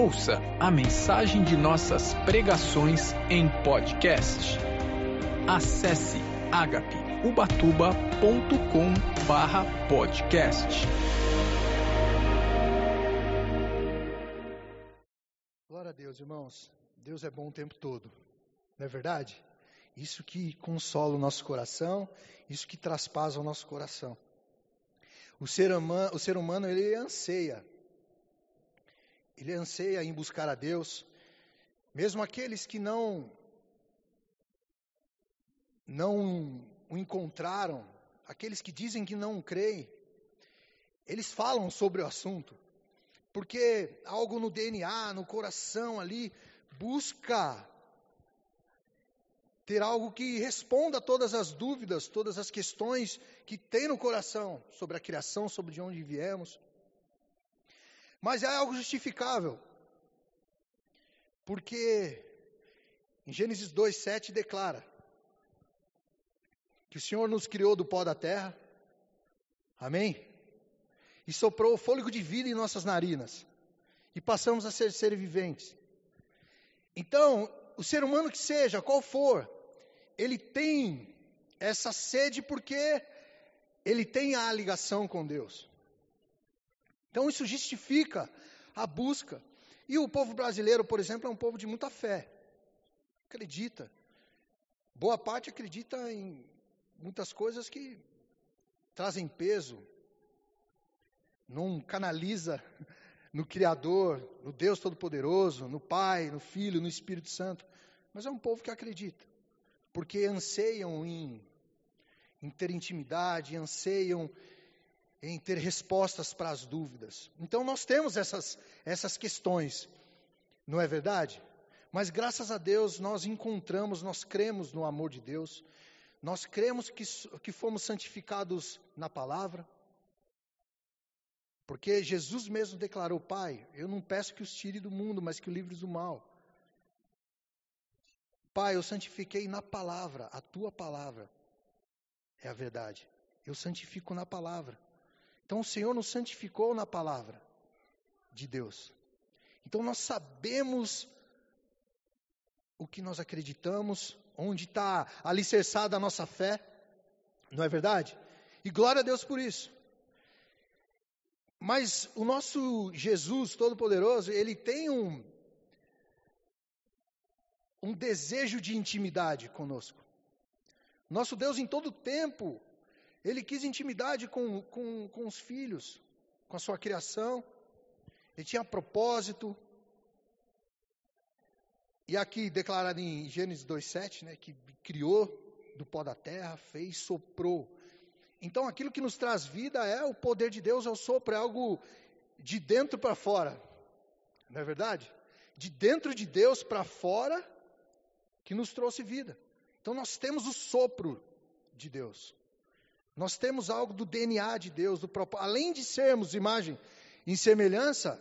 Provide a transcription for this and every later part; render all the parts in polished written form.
Ouça a mensagem de nossas pregações em podcast. Acesse agapeubatuba.com/podcast. Glória a Deus, irmãos. Deus é bom o tempo todo, não é verdade? Isso que consola o nosso coração, isso que traspassa o nosso coração. O ser humano, ele anseia em buscar a Deus, mesmo aqueles que não o encontraram, aqueles que dizem que não creem, eles falam sobre o assunto, porque algo no DNA, no coração ali, busca ter algo que responda a todas as dúvidas, todas as questões que tem no coração, sobre a criação, sobre de onde viemos. Mas é algo justificável, porque em Gênesis 2:7 declara que o Senhor nos criou do pó da terra, amém? E soprou o fôlego de vida em nossas narinas, e passamos a ser seres viventes. Então, o ser humano que seja, qual for, ele tem essa sede porque ele tem a ligação com Deus. Então isso justifica a busca. E o povo brasileiro, por exemplo, é um povo de muita fé. Acredita. Boa parte acredita em muitas coisas que trazem peso. Não canaliza no Criador, no Deus Todo-Poderoso, no Pai, no Filho, no Espírito Santo. Mas é um povo que acredita. Porque anseiam em ter intimidade, anseiam em ter respostas para as dúvidas. Então nós temos essas questões, não é verdade? Mas graças a Deus nós cremos no amor de Deus, nós cremos que fomos santificados na palavra, porque Jesus mesmo declarou: Pai, eu não peço que os tire do mundo, mas que o livres do mal. Pai, eu santifiquei na palavra, a tua palavra é a verdade. Eu santifico na palavra. Então o Senhor nos santificou na palavra de Deus. Então nós sabemos o que nós acreditamos, onde está alicerçada a nossa fé, não é verdade? E glória a Deus por isso. Mas o nosso Jesus Todo-Poderoso, ele tem um desejo de intimidade conosco. Nosso Deus em todo tempo, Ele quis intimidade com os filhos, com a sua criação. Ele tinha propósito. E aqui declarado em Gênesis 2:7, né, que criou do pó da terra, fez, soprou. Então aquilo que nos traz vida é o poder de Deus, é o sopro, é algo de dentro para fora. Não é verdade? De dentro de Deus para fora que nos trouxe vida. Então nós temos o sopro de Deus. Nós temos algo do DNA de Deus, além de sermos imagem e semelhança,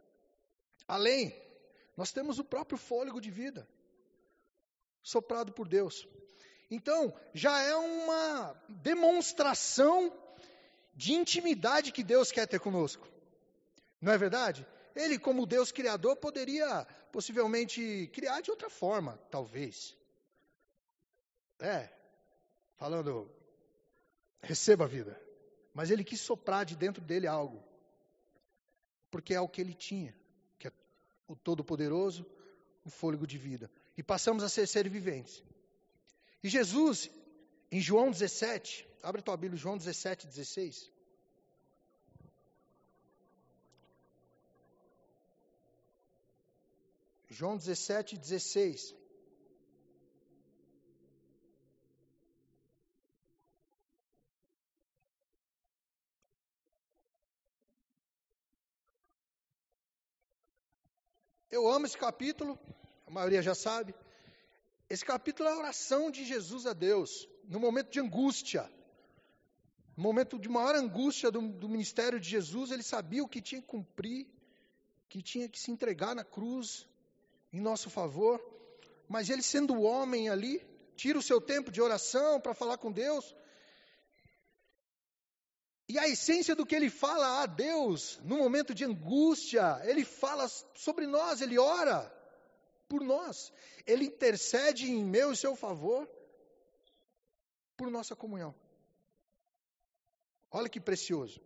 nós temos o próprio fôlego de vida, soprado por Deus. Então, já é uma demonstração de intimidade que Deus quer ter conosco. Não é verdade? Ele, como Deus Criador, poderia possivelmente criar de outra forma, talvez. Falando, receba a vida. Mas ele quis soprar de dentro dele algo. Porque é o que ele tinha, que é o Todo-Poderoso, o fôlego de vida. E passamos a ser seres viventes. E Jesus, em João 17, abre a tua Bíblia, João 17:16. João 17:16. Eu amo esse capítulo, a maioria já sabe. Esse capítulo é a oração de Jesus a Deus, no momento de angústia. No momento de maior angústia do ministério de Jesus, ele sabia o que tinha que cumprir, que tinha que se entregar na cruz, em nosso favor. Mas ele, sendo homem ali, tira o seu tempo de oração para falar com Deus. E a essência do que ele fala a Deus, no momento de angústia, ele fala sobre nós, ele ora por nós. Ele intercede em meu e seu favor por nossa comunhão. Olha que precioso.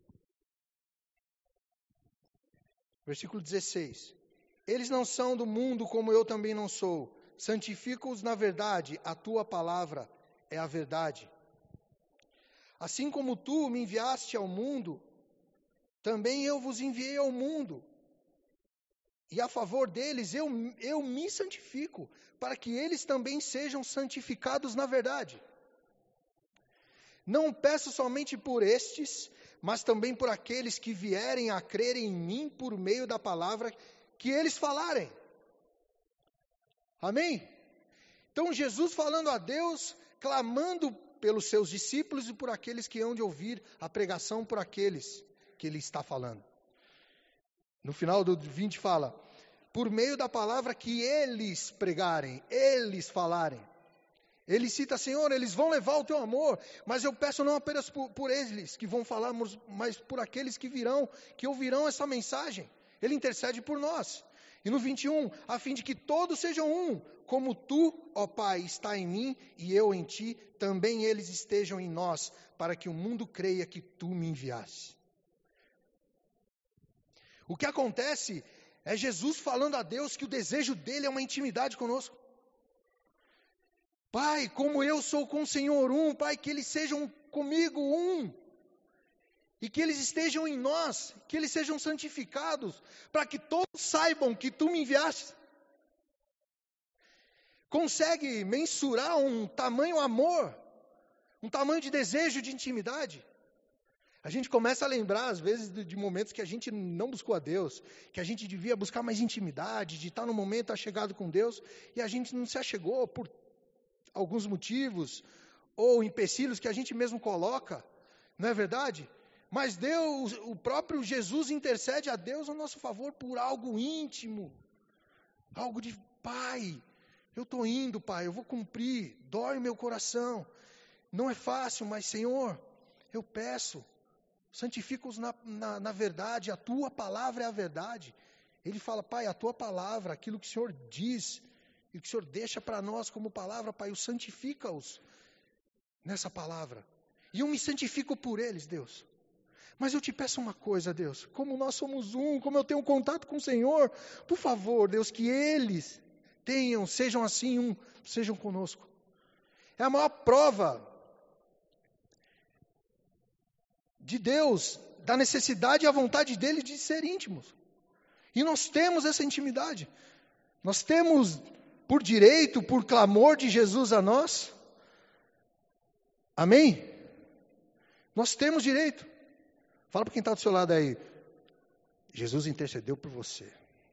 Versículo 16. Eles não são do mundo como eu também não sou. Santifica-os na verdade, a tua palavra é a verdade. Assim como tu me enviaste ao mundo, também eu vos enviei ao mundo. E a favor deles eu me santifico, para que eles também sejam santificados na verdade. Não peço somente por estes, mas também por aqueles que vierem a crerem em mim por meio da palavra que eles falarem. Amém? Então Jesus falando a Deus, clamando pelos seus discípulos e por aqueles que hão de ouvir a pregação por aqueles que ele está falando. No final do 20 fala, por meio da palavra que eles pregarem, eles falarem. Ele cita, Senhor, eles vão levar o teu amor, mas eu peço não apenas por eles que vão falar, mas por aqueles que virão, que ouvirão essa mensagem. Ele intercede por nós. E no 21, a fim de que todos sejam um, como tu, ó Pai, está em mim e eu em ti, também eles estejam em nós, para que o mundo creia que tu me enviaste. O que acontece é Jesus falando a Deus que o desejo dele é uma intimidade conosco. Pai, como eu sou com o Senhor um, Pai, que eles sejam comigo um. E que eles estejam em nós, que eles sejam santificados, para que todos saibam que tu me enviaste. Consegue mensurar um tamanho amor, um tamanho de desejo de intimidade? A gente começa a lembrar, às vezes, de momentos que a gente não buscou a Deus, que a gente devia buscar mais intimidade, de estar no momento achegado com Deus, e a gente não se achegou por alguns motivos, ou empecilhos que a gente mesmo coloca, não é verdade? Mas Deus, o próprio Jesus intercede a Deus a nosso favor por algo íntimo. Algo de, Pai, eu estou indo, Pai, eu vou cumprir, dói o meu coração. Não é fácil, mas Senhor, eu peço, santifica-os na verdade, a tua palavra é a verdade. Ele fala, Pai, a tua palavra, aquilo que o Senhor diz, e que o Senhor deixa para nós como palavra, Pai, santifica-os nessa palavra. E eu me santifico por eles, Deus. Mas eu te peço uma coisa, Deus, como nós somos um, como eu tenho contato com o Senhor, por favor, Deus, que eles sejam assim um, sejam conosco. É a maior prova de Deus, da necessidade e a vontade dele de ser íntimos. E nós temos essa intimidade. Nós temos, por direito, por clamor de Jesus a nós. Amém? Nós temos direito. Fala para quem está do seu lado aí. Jesus intercedeu por você.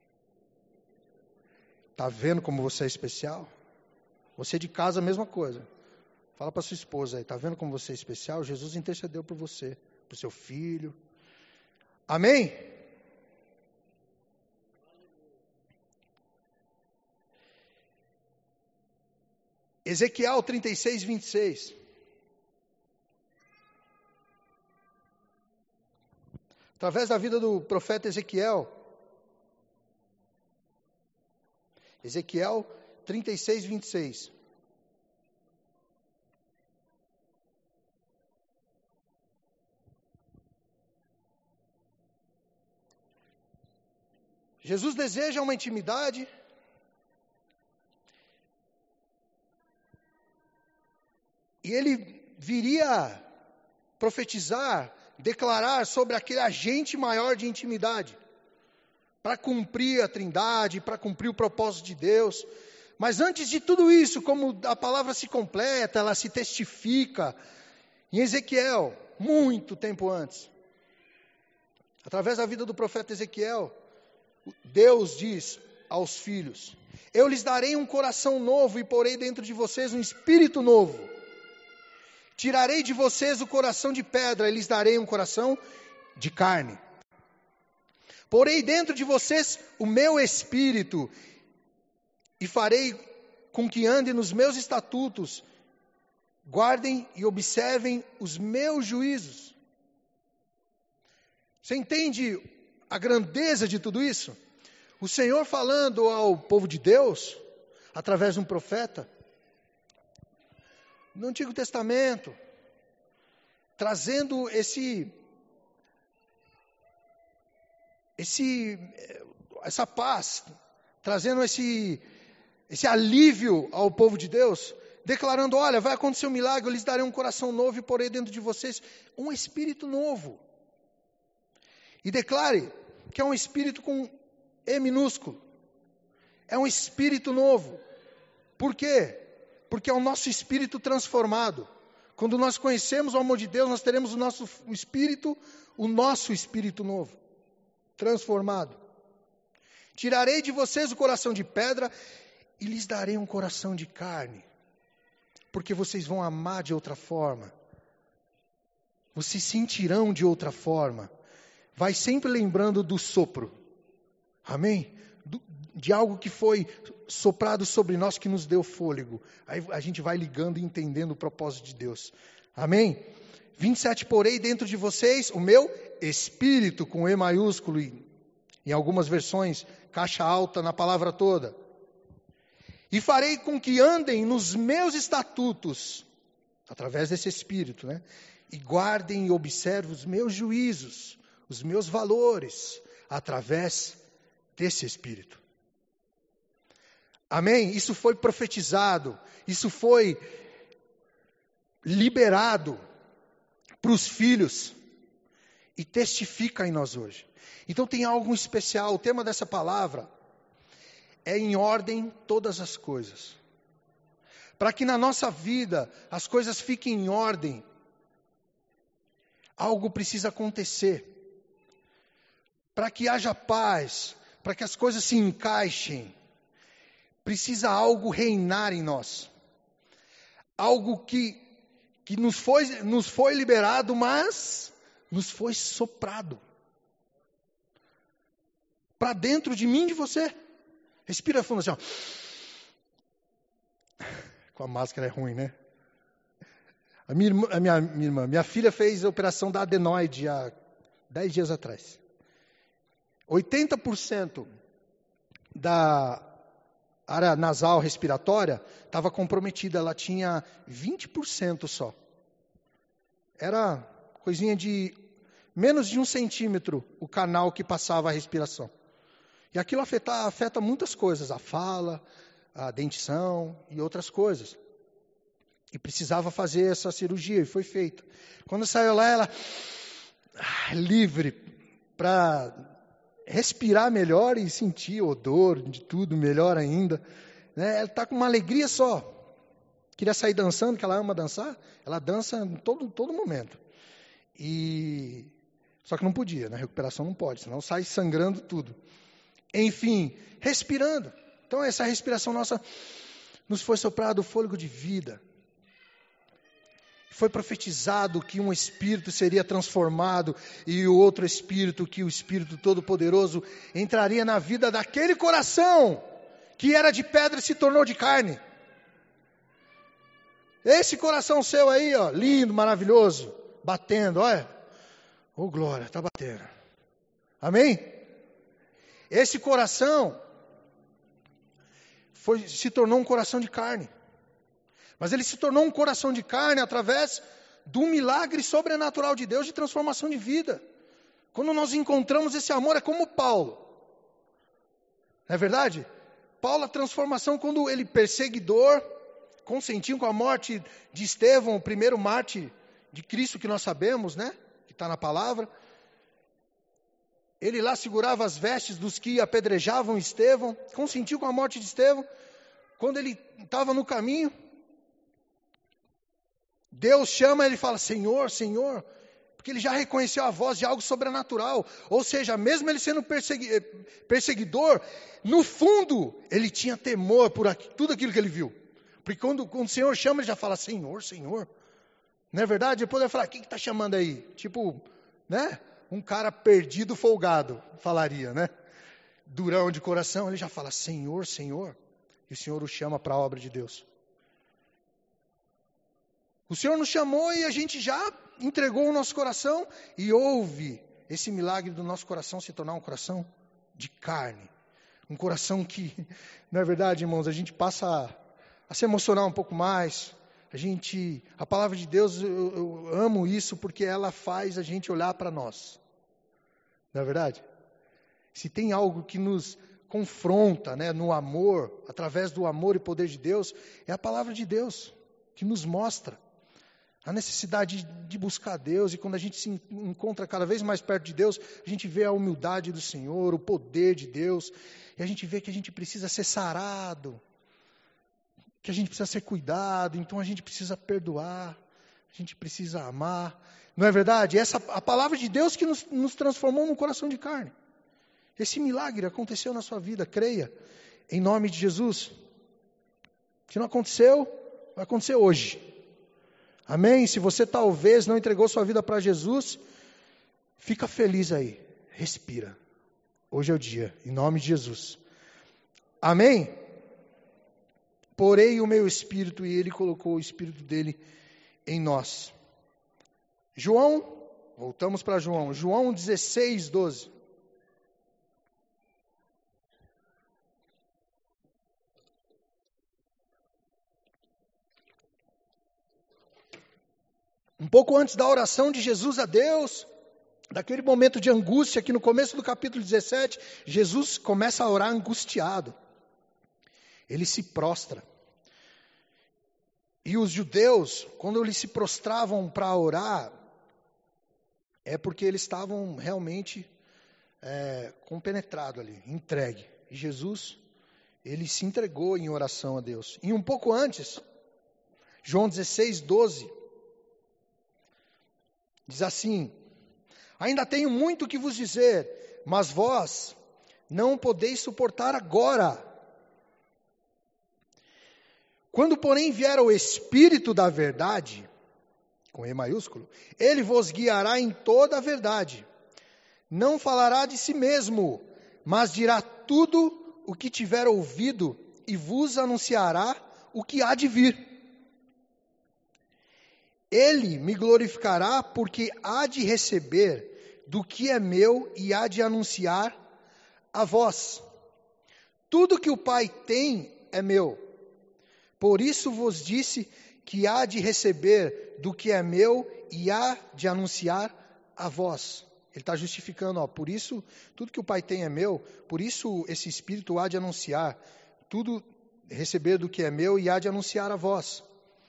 Está vendo como você é especial? Você de casa, a mesma coisa. Fala para sua esposa aí. Está vendo como você é especial? Jesus intercedeu por você, por seu filho. Amém? Ezequiel 36, 26. Através da vida do profeta Ezequiel. Ezequiel 36, 26. Jesus deseja uma intimidade. E ele viria profetizar, declarar sobre aquele agente maior de intimidade, para cumprir a Trindade, para cumprir o propósito de Deus. Mas antes de tudo isso, como a palavra se completa, ela se testifica, em Ezequiel, muito tempo antes, através da vida do profeta Ezequiel, Deus diz aos filhos, eu lhes darei um coração novo e porei dentro de vocês um espírito novo. Tirarei de vocês o coração de pedra e lhes darei um coração de carne. Porei dentro de vocês o meu espírito e farei com que andem nos meus estatutos, guardem e observem os meus juízos. Você entende a grandeza de tudo isso? O Senhor falando ao povo de Deus, através de um profeta, no Antigo Testamento, trazendo essa paz, trazendo esse alívio ao povo de Deus, declarando, olha, vai acontecer um milagre, eu lhes darei um coração novo e porei dentro de vocês um espírito novo. E declare que é um espírito com E minúsculo. É um espírito novo. Por quê? Porque é o nosso espírito transformado. Quando nós conhecemos o amor de Deus, nós teremos o nosso espírito novo, transformado. Tirarei de vocês o coração de pedra e lhes darei um coração de carne, porque vocês vão amar de outra forma. Vocês sentirão de outra forma. Vai sempre lembrando do sopro. Amém? De algo que foi soprado sobre nós, que nos deu fôlego. Aí a gente vai ligando e entendendo o propósito de Deus. Amém? 27, porei dentro de vocês o meu espírito, com E maiúsculo, e em algumas versões, caixa alta na palavra toda. E farei com que andem nos meus estatutos, através desse espírito, né? E guardem e observem os meus juízos, os meus valores, através desse espírito. Amém? Isso foi profetizado, isso foi liberado para os filhos e testifica em nós hoje. Então tem algo especial. O tema dessa palavra é em ordem todas as coisas. Para que na nossa vida as coisas fiquem em ordem, algo precisa acontecer. Para que haja paz, para que as coisas se encaixem, precisa algo reinar em nós. Algo que nos foi liberado, mas nos foi soprado. Para dentro de mim e de você. Respira fundo assim, ó. Com a máscara é ruim, né? Minha filha fez a operação da adenoide há 10 dias atrás. 80% da área nasal respiratória estava comprometida. Ela tinha 20% só. Era coisinha de menos de 1 centímetro o canal que passava a respiração. E aquilo afeta muitas coisas, a fala, a dentição e outras coisas. E precisava fazer essa cirurgia, e foi feita. Quando saiu lá, ela livre para respirar melhor e sentir odor de tudo melhor ainda. Né? Ela está com uma alegria só. Queria sair dançando, que ela ama dançar. Ela dança em todo momento. Só que não podia, na recuperação não pode, senão sai sangrando tudo. Enfim, respirando. Então essa respiração nossa nos foi soprado o fôlego de vida. Foi profetizado que um espírito seria transformado e o outro espírito, que o Espírito Todo-Poderoso entraria na vida daquele coração que era de pedra e se tornou de carne. Esse coração seu aí, ó, lindo, maravilhoso, batendo, olha. Oh, glória, está batendo. Amém? Esse coração se tornou um coração de carne. Mas ele se tornou um coração de carne através do milagre sobrenatural de Deus de transformação de vida. Quando nós encontramos esse amor, é como Paulo. Não é verdade? Paulo, a transformação, quando ele perseguidor, consentiu com a morte de Estevão, o primeiro mártir de Cristo que nós sabemos, né? Que está na palavra. Ele lá segurava as vestes dos que apedrejavam Estevão, consentiu com a morte de Estevão. Quando ele estava no caminho, Deus chama ele e fala, Senhor, Senhor, porque ele já reconheceu a voz de algo sobrenatural. Ou seja, mesmo ele sendo perseguidor, no fundo, ele tinha temor por tudo aquilo que ele viu. Porque quando o Senhor chama, ele já fala, Senhor, Senhor. Não é verdade? Depois ele fala, quem que está chamando aí? Tipo, né? Um cara perdido, folgado, falaria, né? Durão de coração, ele já fala, Senhor, Senhor. E o Senhor o chama para a obra de Deus. O Senhor nos chamou e a gente já entregou o nosso coração e ouve esse milagre do nosso coração se tornar um coração de carne. Um coração que, não é verdade, irmãos, a gente passa a se emocionar um pouco mais. A palavra de Deus, eu amo isso porque ela faz a gente olhar para nós. Não é verdade? Se tem algo que nos confronta, né, no amor, através do amor e poder de Deus, é a palavra de Deus, que nos mostra a necessidade de buscar Deus. E quando a gente se encontra cada vez mais perto de Deus, a gente vê a humildade do Senhor, o poder de Deus, e a gente vê que a gente precisa ser sarado, que a gente precisa ser cuidado, então a gente precisa perdoar, a gente precisa amar. Não é verdade? A palavra de Deus que nos transformou num coração de carne. Esse milagre aconteceu na sua vida, creia, em nome de Jesus. Se não aconteceu, vai acontecer hoje. Amém? Se você talvez não entregou sua vida para Jesus, fica feliz aí, respira. Hoje é o dia, em nome de Jesus. Amém? Porei o meu espírito e ele colocou o espírito dele em nós. Voltamos para João. João 16, 12. Um pouco antes da oração de Jesus a Deus, daquele momento de angústia, que no começo do capítulo 17, Jesus começa a orar angustiado. Ele se prostra. E os judeus, quando eles se prostravam para orar, é porque eles estavam realmente compenetrados ali, entregue. E Jesus, ele se entregou em oração a Deus. E um pouco antes, João 16, 12, diz assim: ainda tenho muito que vos dizer, mas vós não podeis suportar agora. Quando, porém, vier o Espírito da verdade, com E maiúsculo, ele vos guiará em toda a verdade. Não falará de si mesmo, mas dirá tudo o que tiver ouvido e vos anunciará o que há de vir. Ele me glorificará, porque há de receber do que é meu e há de anunciar a vós. Tudo que o Pai tem é meu. Por isso vos disse que há de receber do que é meu e há de anunciar a vós. Ele está justificando, por isso, tudo que o Pai tem é meu, por isso esse Espírito há de anunciar, tudo receber do que é meu e há de anunciar a vós.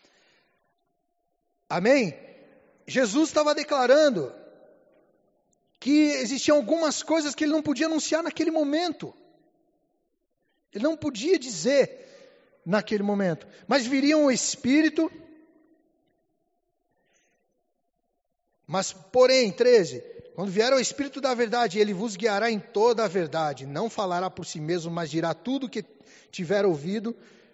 Amém? Jesus estava declarando que existiam algumas coisas que ele não podia anunciar naquele momento. Ele não podia dizer naquele momento. Mas viria um Espírito. Mas, porém, 13, quando vier o Espírito da verdade, ele vos guiará em toda a verdade. Não falará por si mesmo, mas dirá tudo o que tiver ouvido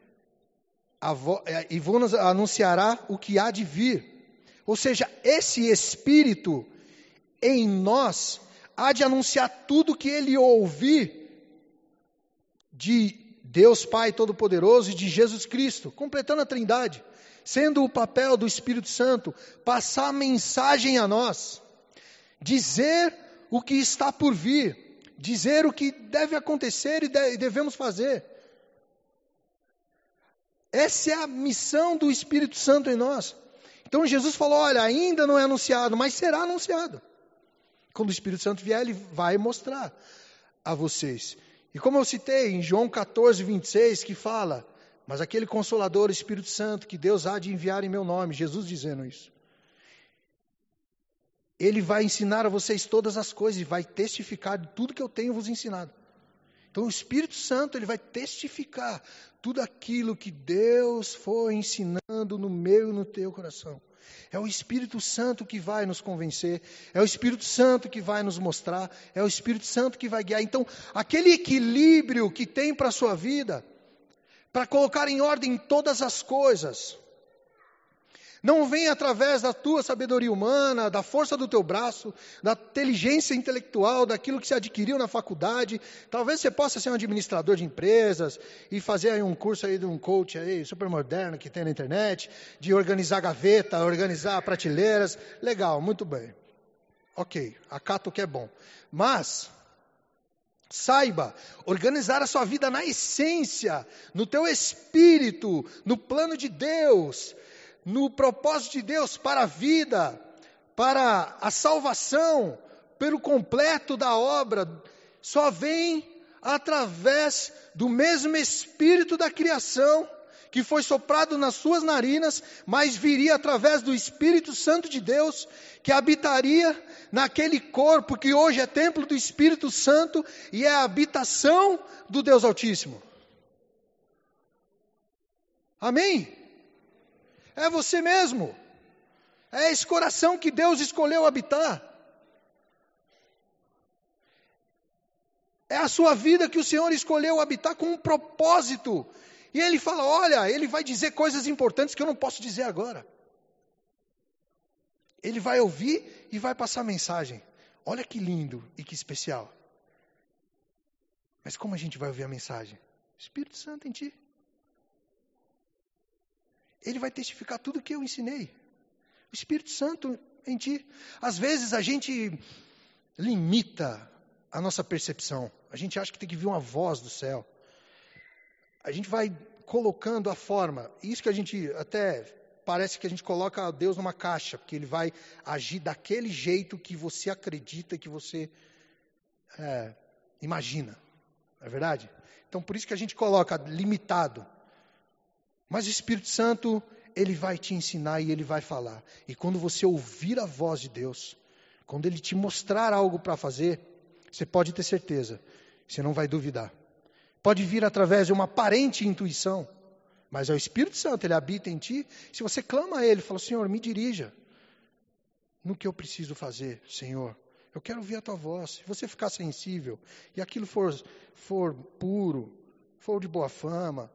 e vos anunciará o que há de vir. Ou seja, esse Espírito em nós há de anunciar tudo o que ele ouvir de Deus Pai Todo-Poderoso e de Jesus Cristo, completando a Trindade, sendo o papel do Espírito Santo, passar a mensagem a nós, dizer o que está por vir, dizer o que deve acontecer e devemos fazer. Essa é a missão do Espírito Santo em nós. Então Jesus falou, olha, ainda não é anunciado, mas será anunciado. Quando o Espírito Santo vier, ele vai mostrar a vocês. E como eu citei em João 14, 26, que fala, mas aquele Consolador, o Espírito Santo, que Deus há de enviar em meu nome, Jesus dizendo isso. Ele vai ensinar a vocês todas as coisas e vai testificar de tudo que eu tenho vos ensinado. Então o Espírito Santo, ele vai testificar tudo aquilo que Deus foi ensinando no meu e no teu coração. É o Espírito Santo que vai nos convencer, é o Espírito Santo que vai nos mostrar, é o Espírito Santo que vai guiar. Então, aquele equilíbrio que tem para a sua vida, para colocar em ordem todas as coisas, não vem através da tua sabedoria humana, da força do teu braço, da inteligência intelectual, daquilo que você adquiriu na faculdade. Talvez você possa ser um administrador de empresas e fazer aí um curso aí de um coach aí super moderno que tem na internet, de organizar gaveta, organizar prateleiras. Legal, muito bem. Ok, acato o que é bom. Mas, saiba, organizar a sua vida na essência, no teu espírito, no plano de Deus, no propósito de Deus para a vida, para a salvação, pelo completo da obra, só vem através do mesmo Espírito da criação, que foi soprado nas suas narinas, mas viria através do Espírito Santo de Deus, que habitaria naquele corpo que hoje é templo do Espírito Santo e é a habitação do Deus Altíssimo. Amém? É você mesmo. É esse coração que Deus escolheu habitar. É a sua vida que o Senhor escolheu habitar com um propósito. E Ele fala, olha, Ele vai dizer coisas importantes que eu não posso dizer agora. Ele vai ouvir e vai passar mensagem. Olha que lindo e que especial. Mas como a gente vai ouvir a mensagem? Espírito Santo em ti. Ele vai testificar tudo o que eu ensinei. O Espírito Santo em ti. Às vezes a gente limita a nossa percepção. A gente acha que tem que vir uma voz do céu. A gente vai colocando a forma. Isso que a gente até parece que a gente coloca Deus numa caixa, porque Ele vai agir daquele jeito que você acredita, que você imagina. Não é verdade? Então por isso que a gente coloca limitado. Mas o Espírito Santo, Ele vai te ensinar e Ele vai falar. E quando você ouvir a voz de Deus, quando Ele te mostrar algo para fazer, você pode ter certeza, você não vai duvidar. Pode vir através de uma aparente intuição, mas é o Espírito Santo, Ele habita em ti. Se você clama a Ele, fala, Senhor, me dirija no que eu preciso fazer, Senhor. Eu quero ouvir a Tua voz. Se você ficar sensível e aquilo for puro, for de boa fama,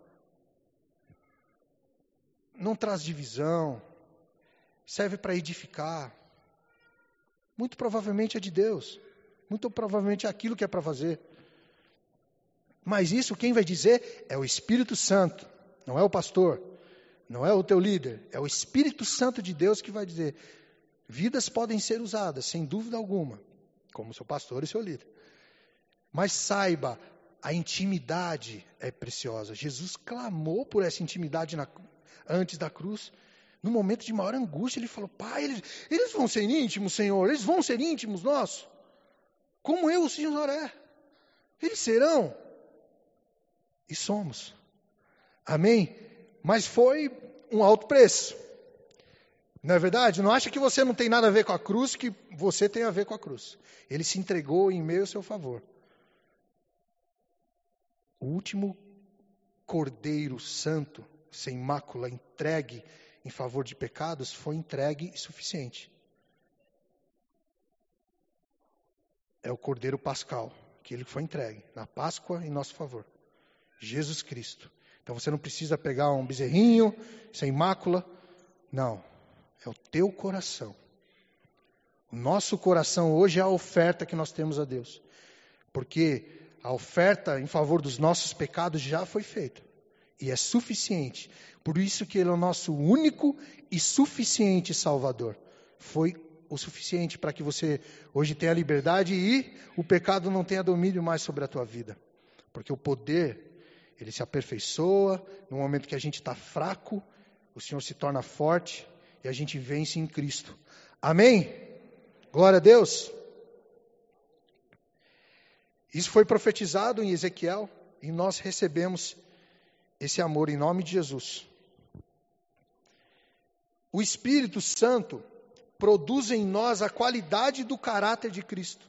não traz divisão, serve para edificar, muito provavelmente é de Deus. Muito provavelmente é aquilo que é para fazer. Mas isso quem vai dizer é o Espírito Santo. Não é o pastor. Não é o teu líder. É o Espírito Santo de Deus que vai dizer. Vidas podem ser usadas, sem dúvida alguma. Como seu pastor e seu líder. Mas saiba, a intimidade é preciosa. Jesus clamou por essa intimidade antes da cruz. No momento de maior angústia, Ele falou, Pai, eles vão ser íntimos, Senhor. Eles vão ser íntimos nossos. Como eu, o Senhor é. Eles serão. E somos. Amém? Mas foi um alto preço. Não é verdade? Não acha que você não tem nada a ver com a cruz, que você tem a ver com a cruz. Ele se entregou em meio ao seu favor. O último Cordeiro Santo, sem mácula, entregue em favor de pecados, foi entregue e suficiente. É o Cordeiro Pascal, que ele foi entregue na Páscoa em nosso favor. Jesus Cristo. Então você não precisa pegar um bezerrinho sem mácula. Não. É o teu coração. O nosso coração hoje é a oferta que nós temos a Deus. Porque a oferta em favor dos nossos pecados já foi feita. E é suficiente. Por isso que Ele é o nosso único e suficiente Salvador. Foi o suficiente para que você hoje tenha liberdade e o pecado não tenha domínio mais sobre a tua vida. Porque o poder, ele se aperfeiçoa, no momento que a gente está fraco, o Senhor se torna forte e a gente vence em Cristo. Amém? Glória a Deus. Isso foi profetizado em Ezequiel e nós recebemos esse amor em nome de Jesus. O Espírito Santo produz em nós a qualidade do caráter de Cristo.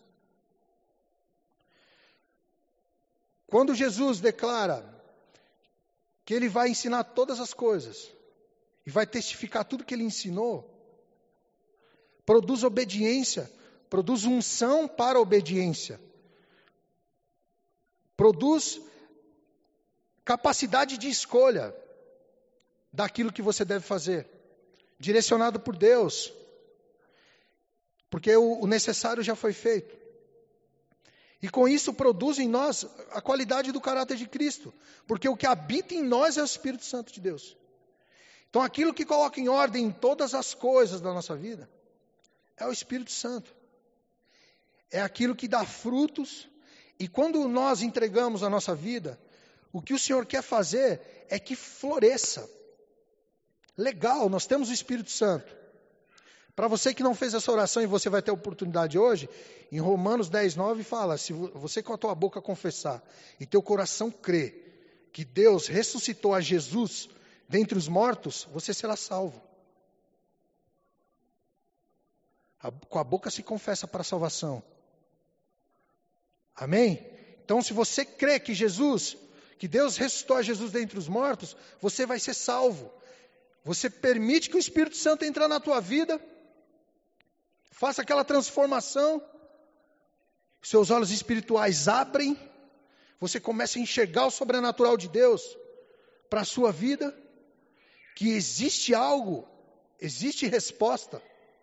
Quando Jesus declara que Ele vai ensinar todas as coisas e vai testificar tudo que Ele ensinou, produz obediência, produz unção para a obediência, produz capacidade de escolha daquilo que você deve fazer, direcionado por Deus. Porque o necessário já foi feito. E com isso produz em nós a qualidade do caráter de Cristo. Porque o que habita em nós é o Espírito Santo de Deus. Então aquilo que coloca em ordem todas as coisas da nossa vida é o Espírito Santo. é aquilo que dá frutos. E quando nós entregamos a nossa vida, o que o Senhor quer fazer é que floresça. Legal, nós temos o Espírito Santo. Para você que não fez essa oração e você vai ter a oportunidade hoje, em Romanos 10:9 fala, se você com a tua boca confessar e teu coração crer que Deus ressuscitou a Jesus dentre os mortos, você será salvo. Com a boca se confessa para a salvação. Amém? Então, se você crê que Deus ressuscitou a Jesus dentre os mortos, você vai ser salvo. Você permite que o Espírito Santo entre na tua vida, faça aquela transformação, seus olhos espirituais abrem, você começa a enxergar o sobrenatural de Deus para a sua vida, que existe algo, existe resposta.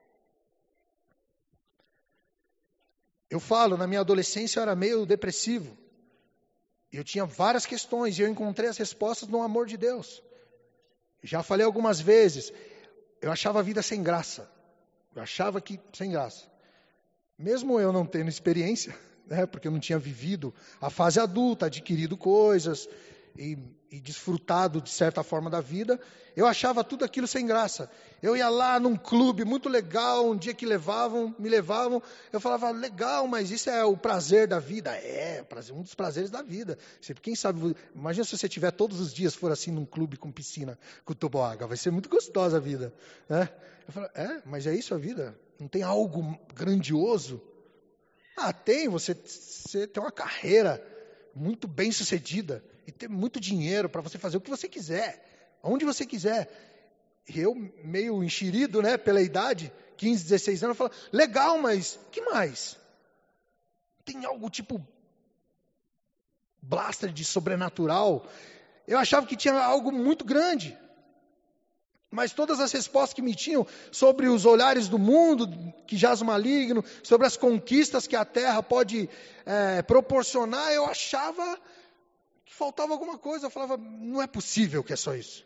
Eu falo, na minha adolescência eu era meio depressivo. Eu tinha várias questões e eu encontrei as respostas no amor de Deus. Já falei algumas vezes, eu achava a vida sem graça. Eu achava que sem graça. Mesmo eu não tendo experiência, né, porque eu não tinha vivido a fase adulta, adquirido coisas e desfrutado de certa forma da vida, eu achava tudo aquilo sem graça. Eu ia lá num clube muito legal, um dia que me levavam, eu falava, legal, mas isso é o prazer da vida. É, um dos prazeres da vida. Quem sabe, imagina se você tiver todos os dias, for assim num clube com piscina, com toboágua, vai ser muito gostosa a vida. Né? Eu falava, mas é isso a vida? Não tem algo grandioso? Tem, você tem uma carreira muito bem sucedida e ter muito dinheiro para você fazer o que você quiser, onde você quiser. E eu, meio enxerido, né, pela idade, 15, 16 anos, eu falo, legal, mas que mais? Tem algo tipo blaster de sobrenatural? Eu achava que tinha algo muito grande. Mas todas as respostas que me tinham sobre os olhares do mundo, que jaz o maligno, sobre as conquistas que a terra pode proporcionar, eu achava que faltava alguma coisa. Eu falava, não é possível que é só isso.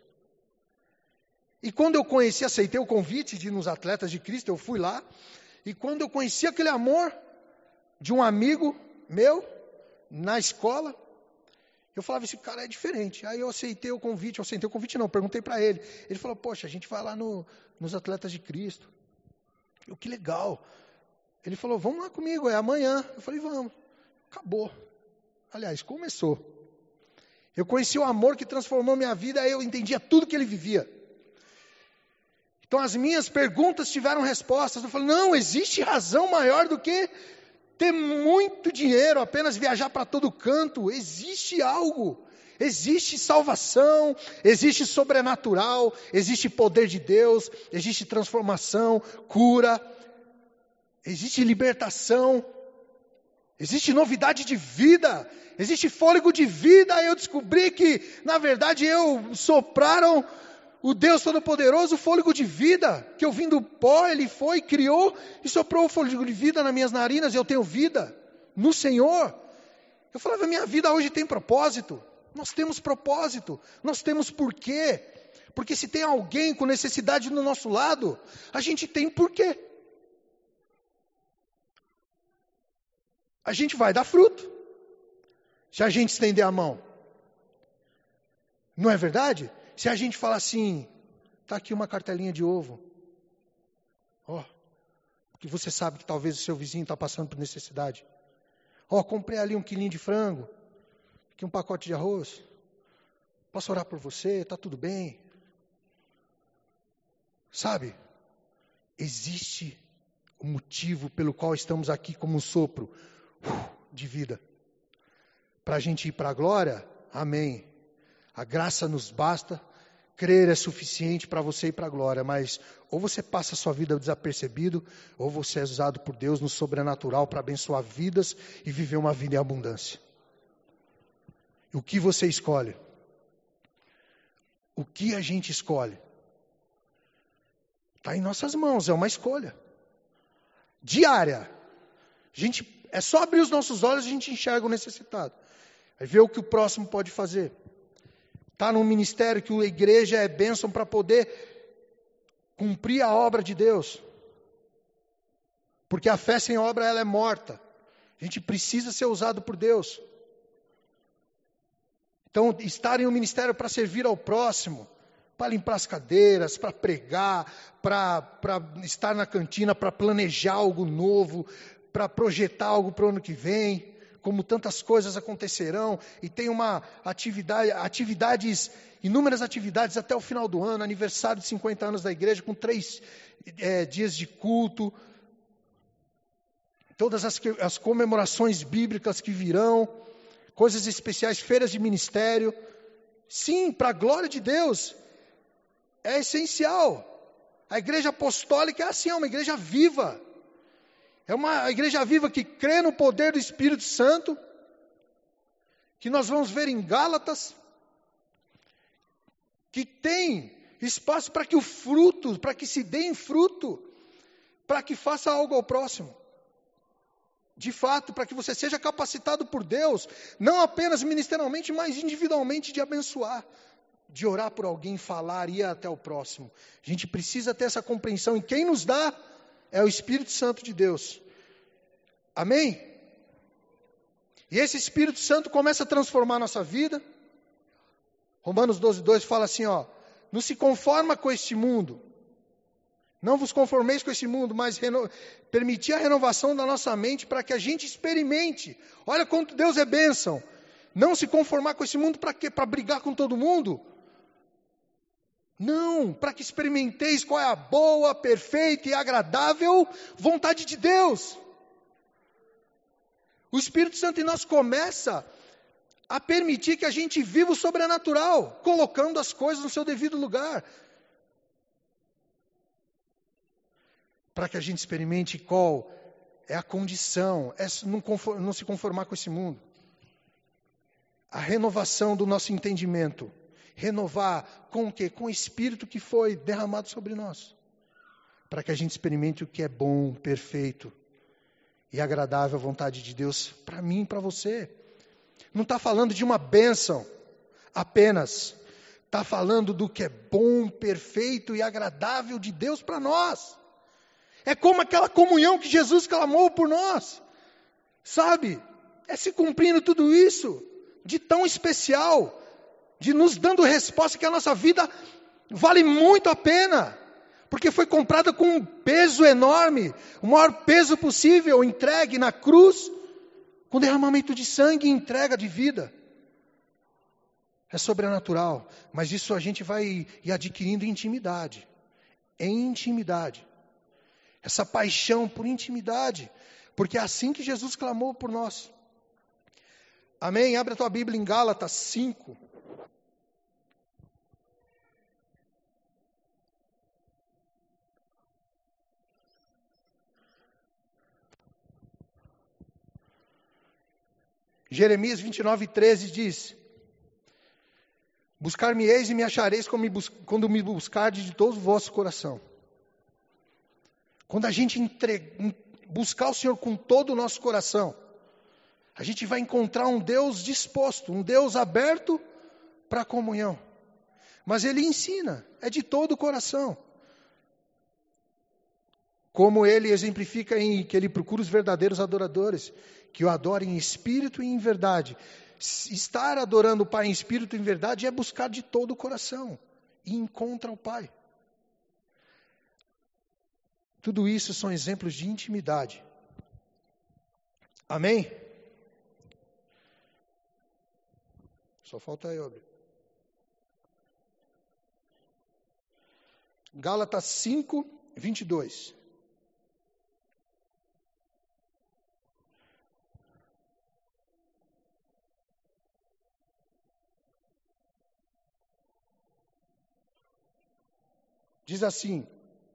E quando eu aceitei o convite de ir nos Atletas de Cristo, eu fui lá. E quando eu conheci aquele amor de um amigo meu, na escola, eu falava, esse cara é diferente. Aí eu aceitei o convite não, perguntei para ele. Ele falou, poxa, a gente vai lá nos Atletas de Cristo. Eu, que legal. Ele falou, vamos lá comigo, é amanhã. Eu falei, vamos. Acabou. Aliás, começou. Eu conheci o amor que transformou minha vida, aí eu entendia tudo que ele vivia. Então as minhas perguntas tiveram respostas. Eu falei, não, existe razão maior do que ter muito dinheiro, apenas viajar para todo canto. Existe algo, existe salvação, existe sobrenatural, existe poder de Deus, existe transformação, cura, existe libertação, existe novidade de vida, existe fôlego de vida. Eu descobri que, na verdade, sopraram o Deus Todo-Poderoso, o fôlego de vida, que eu vim do pó, Ele foi, criou e soprou o fôlego de vida nas minhas narinas, e eu tenho vida no Senhor. Eu falava, minha vida hoje tem propósito. Nós temos propósito, nós temos porquê. Porque se tem alguém com necessidade do nosso lado, a gente tem porquê. A gente vai dar fruto, se a gente estender a mão. Não é verdade? Se a gente falar assim, está aqui uma cartelinha de ovo. Porque você sabe que talvez o seu vizinho está passando por necessidade. Comprei ali 1 quilinho de frango, aqui um pacote de arroz. Posso orar por você? Está tudo bem? Sabe, existe um motivo pelo qual estamos aqui como um sopro de vida. Para a gente ir para a glória, amém. A graça nos basta, crer é suficiente para você ir para a glória, mas ou você passa a sua vida desapercebido, ou você é usado por Deus no sobrenatural para abençoar vidas e viver uma vida em abundância. O que você escolhe? O que a gente escolhe? Está em nossas mãos, é uma escolha diária. É só abrir os nossos olhos e a gente enxerga o necessitado. Aí vê o que o próximo pode fazer. Está num ministério que a igreja é bênção para poder cumprir a obra de Deus. Porque a fé sem obra ela é morta. A gente precisa ser usado por Deus. Então, estar em um ministério para servir ao próximo, para limpar as cadeiras, para pregar, para estar na cantina, para planejar algo novo, para projetar algo para o ano que vem, como tantas coisas acontecerão, e tem inúmeras atividades até o final do ano, aniversário de 50 anos da igreja, com 3 dias de culto, todas as comemorações bíblicas que virão, coisas especiais, feiras de ministério. Sim, para a glória de Deus, é essencial. A igreja apostólica é assim, é uma igreja viva. É uma igreja viva que crê no poder do Espírito Santo, que nós vamos ver em Gálatas, que tem espaço para que o fruto, para que se dê em fruto, para que faça algo ao próximo. De fato, para que você seja capacitado por Deus, não apenas ministerialmente, mas individualmente de abençoar, de orar por alguém, falar, ir até o próximo. A gente precisa ter essa compreensão, e quem nos dá é o Espírito Santo de Deus. Amém? E esse Espírito Santo começa a transformar a nossa vida. Romanos 12:2 fala assim, não se conforma com este mundo. Não vos conformeis com esse mundo, mas permitir a renovação da nossa mente para que a gente experimente. Olha quanto Deus é bênção. Não se conformar com esse mundo para quê? Para brigar com todo mundo? Não, para que experimenteis qual é a boa, perfeita e agradável vontade de Deus. O Espírito Santo em nós começa a permitir que a gente viva o sobrenatural, colocando as coisas no seu devido lugar. Para que a gente experimente qual é a condição, não se conformar com esse mundo. A renovação do nosso entendimento. Renovar com o quê? Com o Espírito que foi derramado sobre nós. Para que a gente experimente o que é bom, perfeito e agradável à vontade de Deus para mim e para você. Não está falando de uma bênção apenas. Está falando do que é bom, perfeito e agradável de Deus para nós. É como aquela comunhão que Jesus clamou por nós. Sabe? É se cumprindo tudo isso de tão especial, de nos dando resposta que a nossa vida vale muito a pena, porque foi comprada com um peso enorme, o maior peso possível, entregue na cruz, com derramamento de sangue e entrega de vida. É sobrenatural, mas isso a gente vai ir adquirindo intimidade. Em intimidade. Essa paixão por intimidade, porque é assim que Jesus clamou por nós. Amém? Abre a tua Bíblia em Gálatas 5. Jeremias 29:13 diz: buscar-me-eis e me achareis quando me buscardes de todo o vosso coração. Quando a gente buscar o Senhor com todo o nosso coração, a gente vai encontrar um Deus disposto, um Deus aberto para a comunhão. Mas Ele ensina, é de todo o coração. Como Ele exemplifica em que Ele procura os verdadeiros adoradores, que o adorem em espírito e em verdade. Estar adorando o Pai em espírito e em verdade é buscar de todo o coração. E encontra o Pai. Tudo isso são exemplos de intimidade. Amém? Só falta aí, óbvio. Gálatas 5:22. Diz assim: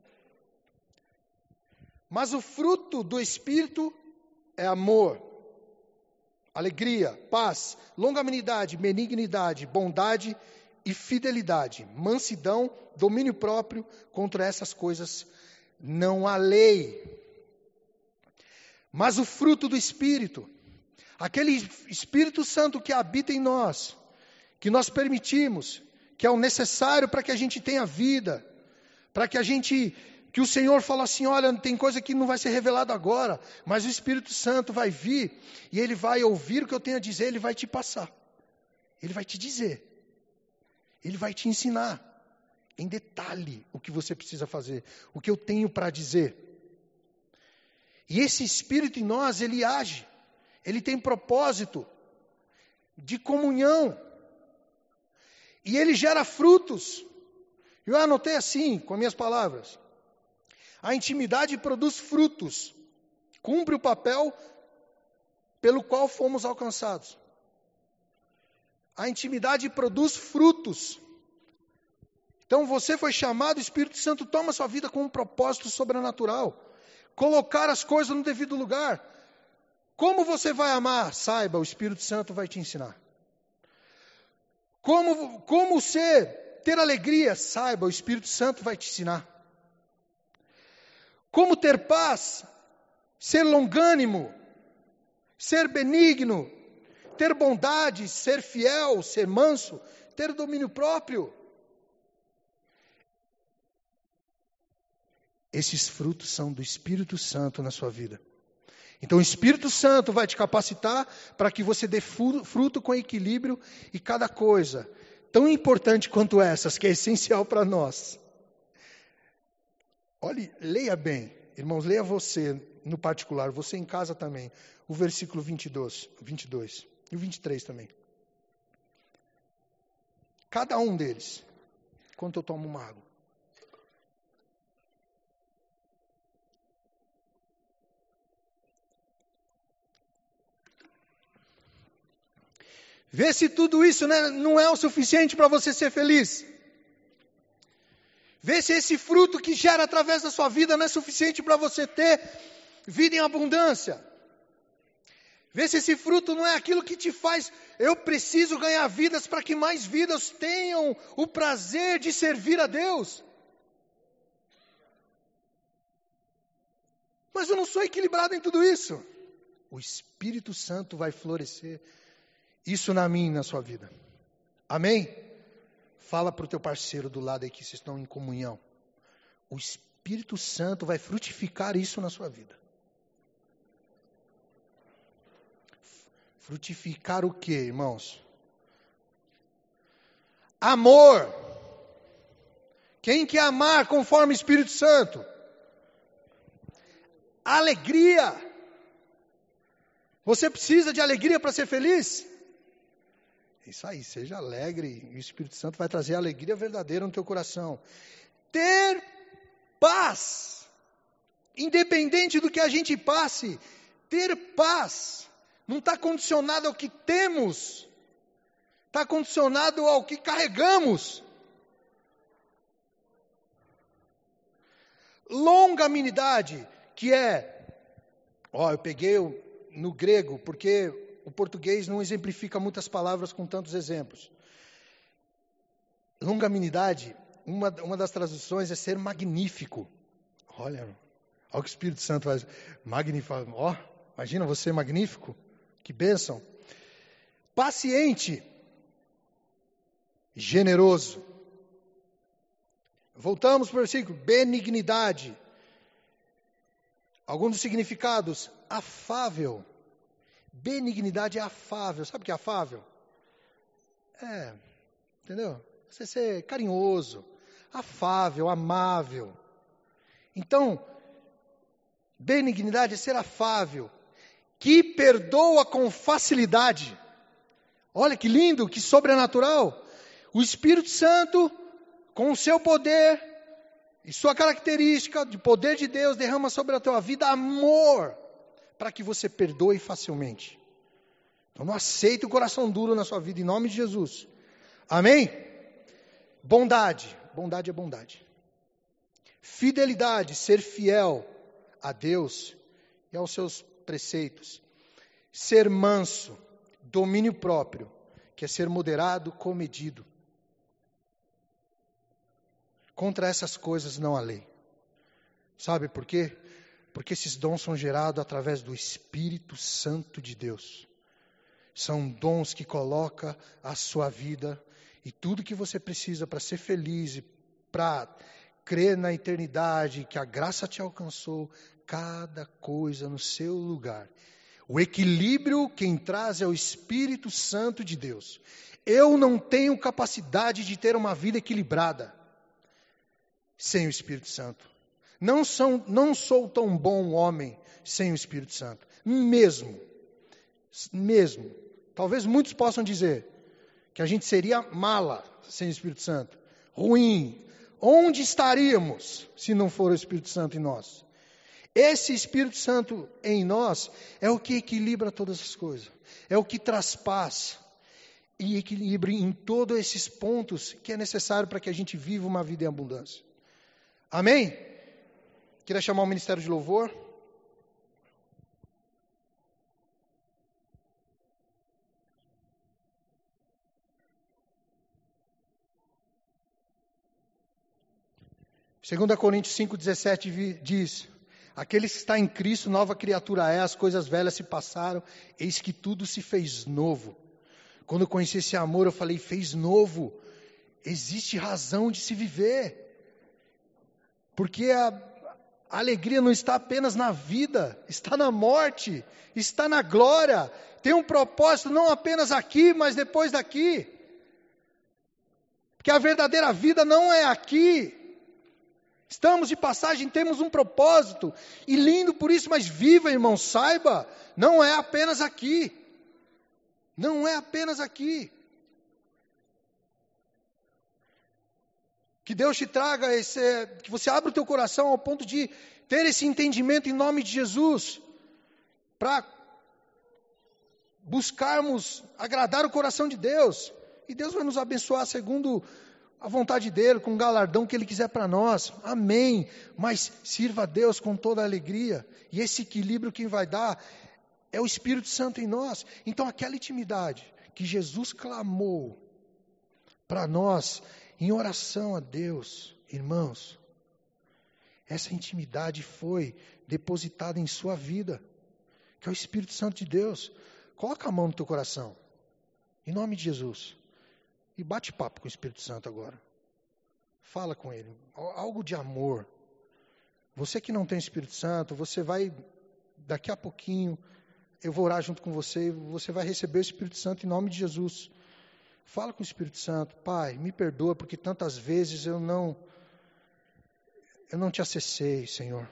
mas o fruto do Espírito é amor, alegria, paz, longanimidade, benignidade, bondade e fidelidade, mansidão, domínio próprio. Contra essas coisas não há lei. Mas o fruto do Espírito, aquele Espírito Santo que habita em nós, que nós permitimos, que é o necessário para que a gente tenha vida, para que a gente que o Senhor fala assim, olha, tem coisa que não vai ser revelada agora, mas o Espírito Santo vai vir e ele vai ouvir o que eu tenho a dizer, ele vai te passar. Ele vai te dizer. Ele vai te ensinar em detalhe o que você precisa fazer, o que eu tenho para dizer. E esse Espírito em nós, ele age, ele tem propósito de comunhão. E ele gera frutos. Eu anotei assim, com as minhas palavras. A intimidade produz frutos. Cumpre o papel pelo qual fomos alcançados. A intimidade produz frutos. Então você foi chamado, o Espírito Santo toma sua vida com um propósito sobrenatural. Colocar as coisas no devido lugar. Como você vai amar? Saiba, o Espírito Santo vai te ensinar. Como ter alegria? Saiba, o Espírito Santo vai te ensinar. Como ter paz? Ser longânimo, ser benigno, ter bondade, ser fiel, ser manso, ter domínio próprio. Esses frutos são do Espírito Santo na sua vida. Então o Espírito Santo vai te capacitar para que você dê fruto com equilíbrio e cada coisa, tão importante quanto essas, que é essencial para nós. Olhe, leia bem, irmãos, leia você no particular, você em casa também, o versículo 22 e o 23 também. Cada um deles, enquanto eu tomo uma água. Vê se tudo isso não é o suficiente para você ser feliz. Vê se esse fruto que gera através da sua vida não é suficiente para você ter vida em abundância. Vê se esse fruto não é aquilo que te faz, eu preciso ganhar vidas para que mais vidas tenham o prazer de servir a Deus. Mas eu não sou equilibrado em tudo isso. O Espírito Santo vai florescer isso na minha e na sua vida. Amém? Fala para o teu parceiro do lado aí que vocês estão em comunhão. O Espírito Santo vai frutificar isso na sua vida. Frutificar o quê, irmãos? Amor. Quem quer amar conforme o Espírito Santo? Alegria. Você precisa de alegria para ser feliz? Isso aí, seja alegre, e o Espírito Santo vai trazer alegria verdadeira no teu coração. Ter paz, independente do que a gente passe, ter paz, não está condicionado ao que temos, está condicionado ao que carregamos. Longanimidade, que eu peguei no grego, porque o português não exemplifica muitas palavras com tantos exemplos. Longanimidade, uma das traduções é ser magnífico. Olha o que o Espírito Santo faz. Magnífico. Imagina você magnífico. Que bênção. Paciente. Generoso. Voltamos para o versículo. Benignidade. Alguns dos significados. Afável. Benignidade é afável. Sabe o que é afável? Entendeu? Você ser carinhoso, afável, amável. Então, benignidade é ser afável, que perdoa com facilidade. Olha que lindo, que sobrenatural. O Espírito Santo, com o seu poder e sua característica de poder de Deus, derrama sobre a tua vida amor, para que você perdoe facilmente. Então não aceite o coração duro na sua vida, em nome de Jesus. Amém? Bondade. Bondade é bondade. Fidelidade, ser fiel a Deus e aos seus preceitos. Ser manso, domínio próprio, que é ser moderado, comedido. Contra essas coisas não há lei. Sabe por quê? Porque esses dons são gerados através do Espírito Santo de Deus. São dons que coloca a sua vida e tudo que você precisa para ser feliz e para crê na eternidade, que a graça te alcançou, cada coisa no seu lugar. O equilíbrio quem traz é o Espírito Santo de Deus. Eu não tenho capacidade de ter uma vida equilibrada sem o Espírito Santo. Não sou tão bom homem sem o Espírito Santo. Mesmo. Talvez muitos possam dizer que a gente seria mala sem o Espírito Santo. Ruim. Onde estaríamos se não for o Espírito Santo em nós? Esse Espírito Santo em nós é o que equilibra todas as coisas. É o que traz paz e equilíbrio em todos esses pontos que é necessário para que a gente viva uma vida em abundância. Amém? Queria chamar o Ministério de Louvor. Segunda Coríntios 5,17 diz: aquele que está em Cristo, nova criatura é, as coisas velhas se passaram, eis que tudo se fez novo. Quando eu conheci esse amor, eu falei, fez novo. Existe razão de se viver. Porque a alegria não está apenas na vida, está na morte, está na glória. Tem um propósito não apenas aqui, mas depois daqui. Porque a verdadeira vida não é aqui. Estamos de passagem, temos um propósito. E lindo por isso, mas viva, irmão, saiba, não é apenas aqui. Não é apenas aqui. Que Deus te traga que você abra o teu coração ao ponto de ter esse entendimento em nome de Jesus, para buscarmos agradar o coração de Deus, e Deus vai nos abençoar segundo a vontade dEle, com o galardão que Ele quiser para nós, amém, mas sirva a Deus com toda a alegria, e esse equilíbrio quem vai dar é o Espírito Santo em nós. Então aquela intimidade que Jesus clamou para nós, em oração a Deus, irmãos, essa intimidade foi depositada em sua vida, que é o Espírito Santo de Deus. Coloca a mão no teu coração, em nome de Jesus, e bate papo com o Espírito Santo agora. Fala com Ele, algo de amor. Você que não tem Espírito Santo, você vai, daqui a pouquinho, eu vou orar junto com você, e você vai receber o Espírito Santo em nome de Jesus. Fala com o Espírito Santo, Pai, me perdoa porque tantas vezes eu não te acessei, Senhor.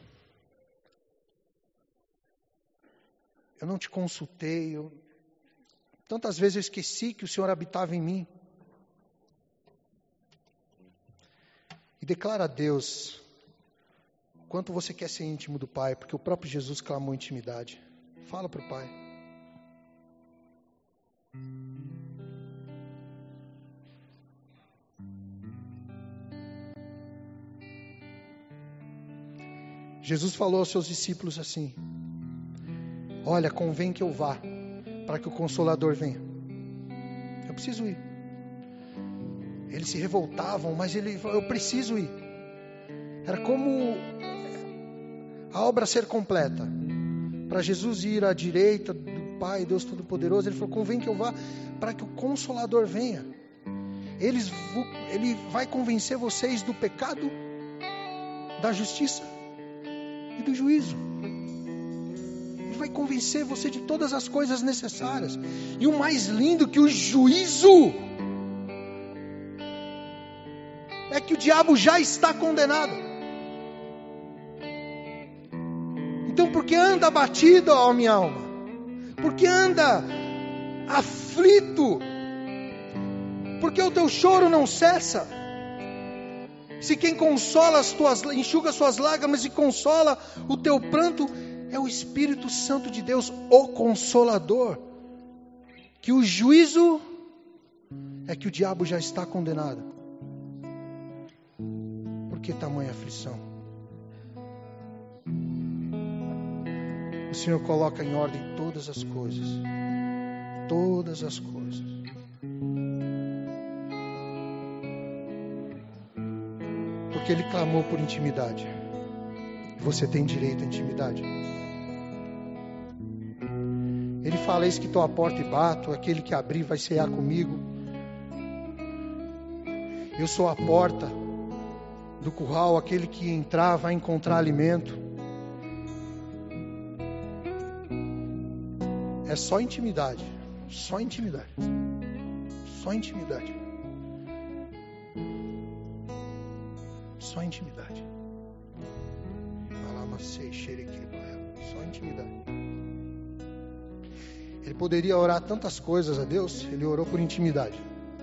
Eu não te consultei, tantas vezes eu esqueci que o Senhor habitava em mim. E declara a Deus quanto você quer ser íntimo do Pai, porque o próprio Jesus clamou intimidade. Fala para o Pai. Jesus falou aos seus discípulos assim: olha, convém que eu vá, para que o Consolador venha. Eu preciso ir. Eles se revoltavam, mas ele falou, eu preciso ir. Era como a obra ser completa. Para Jesus ir à direita do Pai, Deus Todo-Poderoso, ele falou, convém que eu vá, para que o Consolador venha. Ele vai convencer vocês do pecado, da justiça e do juízo. Ele vai convencer você de todas as coisas necessárias. E o mais lindo que o juízo é que o diabo já está condenado. Então por que anda abatido, ó minha alma? Por que anda aflito? Porque o teu choro não cessa? Se quem enxuga suas lágrimas e consola o teu pranto, é o Espírito Santo de Deus, o Consolador. Que o juízo é que o diabo já está condenado. Por que tamanha aflição? O Senhor coloca em ordem todas as coisas. Todas as coisas. Porque Ele clamou por intimidade. Você tem direito à intimidade. Ele fala, eis que estou à porta e bato, aquele que abrir vai cear comigo. Eu sou a porta do curral, aquele que entrar vai encontrar alimento. É só intimidade. Só intimidade. Só intimidade. Só intimidade. Só intimidade. Ele poderia orar tantas coisas a Deus, ele orou por intimidade.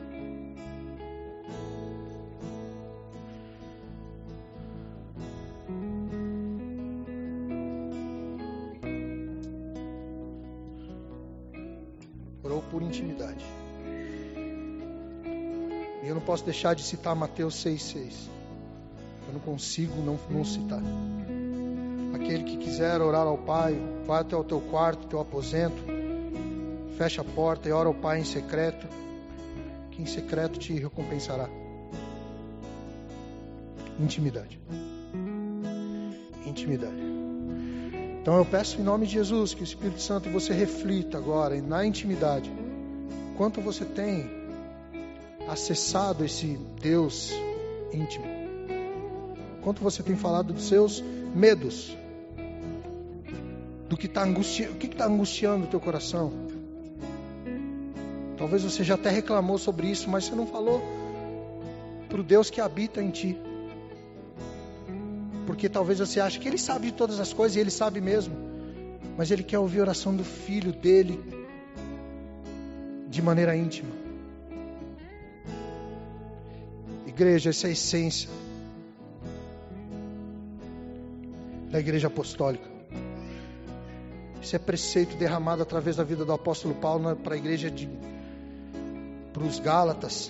Orou por intimidade. E eu não posso deixar de citar Mateus 6,6. Eu não consigo não citar. Aquele que quiser orar ao Pai, vai até o teu quarto, teu aposento, fecha a porta e ora ao Pai em secreto, que em secreto te recompensará. Intimidade. Intimidade. Então eu peço em nome de Jesus que o Espírito Santo você reflita agora na intimidade. Quanto você tem acessado esse Deus íntimo? Quanto você tem falado dos seus medos? Do que está angustiando, o que está angustiando o teu coração? Talvez você já até reclamou sobre isso, mas você não falou para o Deus que habita em ti. Porque talvez você ache que Ele sabe de todas as coisas, e Ele sabe mesmo. Mas Ele quer ouvir a oração do Filho dEle de maneira íntima. Igreja, essa é a essência da igreja apostólica. Isso é preceito derramado através da vida do apóstolo Paulo para a igreja para os Gálatas.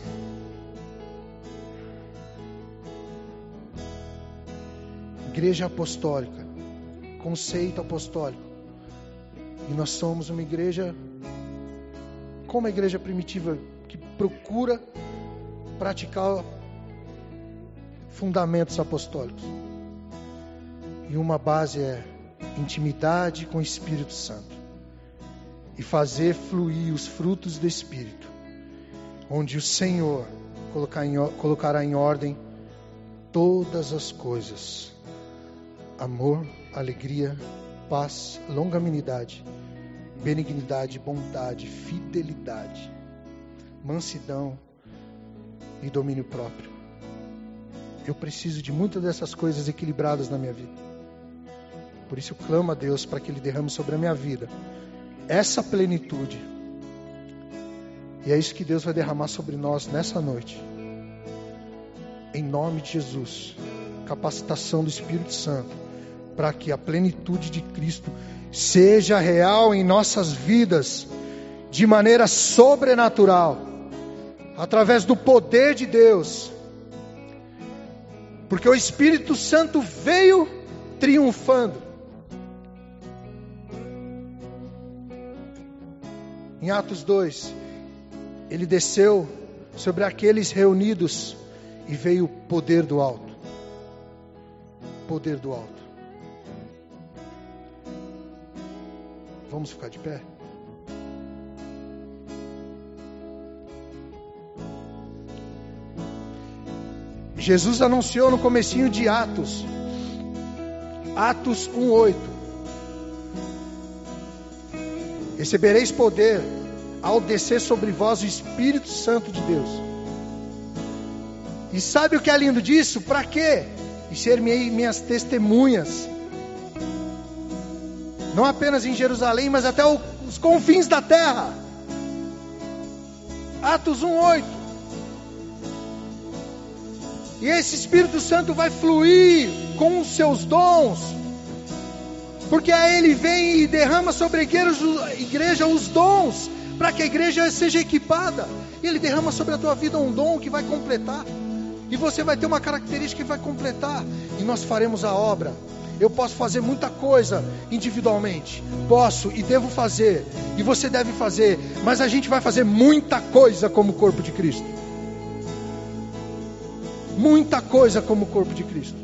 Igreja apostólica, conceito apostólico. E nós somos uma igreja, como a igreja primitiva, que procura praticar fundamentos apostólicos. E uma base é intimidade com o Espírito Santo. E fazer fluir os frutos do Espírito. Onde o Senhor colocará em ordem todas as coisas. Amor, alegria, paz, longanimidade, benignidade, bondade, fidelidade, mansidão e domínio próprio. Eu preciso de muitas dessas coisas equilibradas na minha vida. Por isso eu clamo a Deus para que Ele derrame sobre a minha vida essa plenitude. E é isso que Deus vai derramar sobre nós nessa noite. Em nome de Jesus. Capacitação do Espírito Santo para que a plenitude de Cristo seja real em nossas vidas de maneira sobrenatural, através do poder de Deus. Porque o Espírito Santo veio triunfando. Em Atos 2, ele desceu sobre aqueles reunidos e veio o poder do alto. Poder do alto. Vamos ficar de pé? Jesus anunciou no comecinho de Atos 1:8. Recebereis poder ao descer sobre vós o Espírito Santo de Deus. E sabe o que é lindo disso? Para quê? E ser minhas testemunhas. Não apenas em Jerusalém, mas até os confins da terra. Atos 1:8. E esse Espírito Santo vai fluir com os seus dons. Porque aí ele vem e derrama sobre a igreja os dons, para que a igreja seja equipada. E ele derrama sobre a tua vida um dom que vai completar. E você vai ter uma característica que vai completar. E nós faremos a obra. Eu posso fazer muita coisa individualmente. Posso e devo fazer. E você deve fazer. Mas a gente vai fazer muita coisa como corpo de Cristo. Muita coisa como corpo de Cristo.